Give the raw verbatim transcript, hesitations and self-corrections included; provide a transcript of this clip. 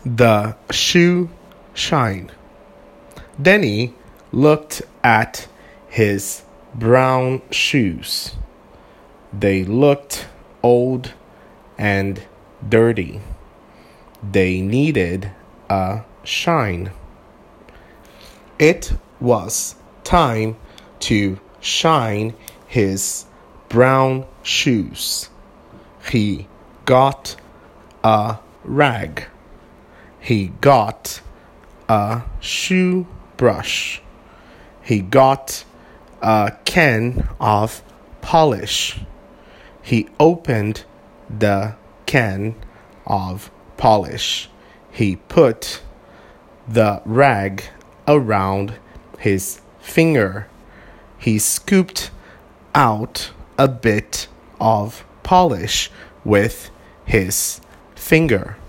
the shoe shine? Denny looked at his brown shoes. They looked old and dirty. They needed a shine. It was time to shine his brown shoes. He got a rag. He got a shoe brush. He got a can of polish. He opened the can of polish. He put the rag around his finger. He scooped out a bit of polish with his finger.